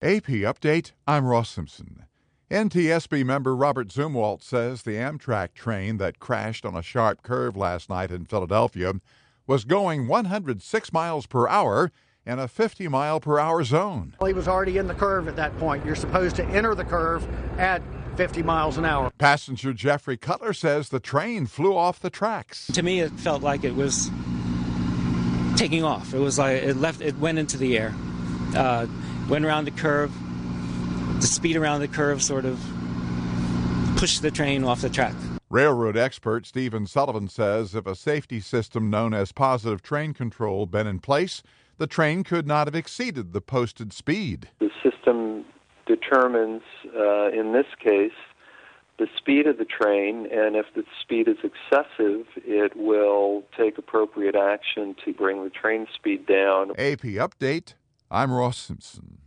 AP Update, I'm Ross Simpson. NTSB member Robert Zumwalt says the Amtrak train that crashed on a sharp curve last night in Philadelphia was going 106 miles per hour in a 50-mile-per-hour zone. He was already in the curve at that point. You're supposed to enter the curve at 50 miles an hour. Passenger Jeffrey Cutler says the train flew off the tracks. To me, it felt like it was taking off. It was like it went into the air, went around the curve. The speed around the curve sort of pushed the train off the track. Railroad expert Stephen Sullivan says if a safety system known as positive train control been in place, the train could not have exceeded the posted speed. The system determines, in this case, the speed of the train, and if the speed is excessive, it will take appropriate action to bring the train speed down. AP Update, I'm Ross Simpson.